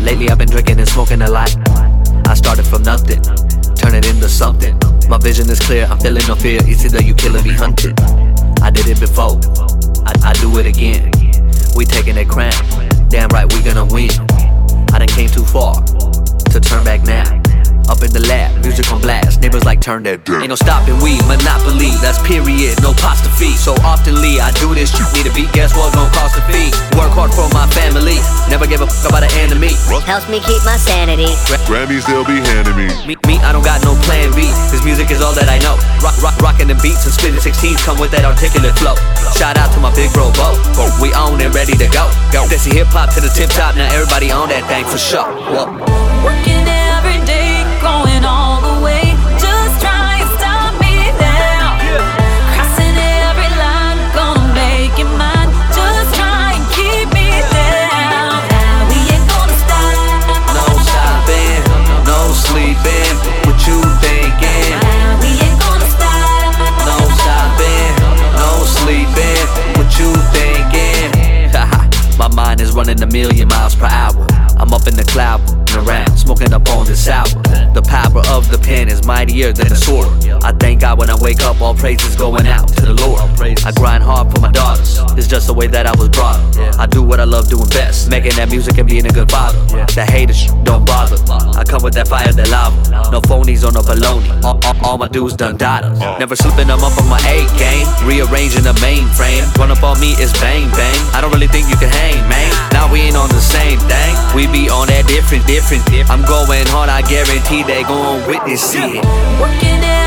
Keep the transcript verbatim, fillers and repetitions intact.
Lately I've been drinking and smoking a lot. I started from nothing, turn it into something. My vision is clear, I'm feeling no fear. It's either you kill or be hunted. I did it before, I, I do it again. We taking that crown, damn right we gonna win. I done came too far to turn back now. Up in the lab, music on blast, neighbors like turn that down. Ain't no stopping, we monopoly, that's period, no apostrophe. So oftenly I do this, you need a beat, guess what gon' cost a fee? Work hard for my family, never give a fuck about an enemy. Helps me keep my sanity. Grammys they'll be handing me. Me, me, I don't got no plan B, this music is all that I know. Rock, rock, rockin' the beats and splitting sixteens come with that articulate flow. Shout out to my big bro Bo, we own it, ready to go. Go, Desi hip hop to the tip top, now everybody on that thing for sure. Whoa. Working every day, going all the way, just try and stop me now. Crossing every line, gonna make it mine, just try and keep me down. Now we ain't gonna stop. No stopping, no sleeping, what you thinking? Now we ain't gonna stop. No stopping, no sleeping, what you thinking? My mind is running a million miles per hour. I'm up in the cloud, around, smoking up on this hour. The power of the pen is mightier than the sword. I thank God when I wake up, all praises going out to the Lord. I grind hard for my daughters, it's just the way that I was brought up. I do what I love doing best, making that music and being a good father. The haters don't bother, I come with that fire, that lava. No phonies or no baloney, all, all, all my dudes done daughters. Never slipping, I'm up on my A game, rearranging the mainframe. Run up on me is bang bang, I don't really think you can hang, man. Now we ain't on the same thing, we be on that different, different, different. I'm going hard, I guarantee they gon' witness it. Working every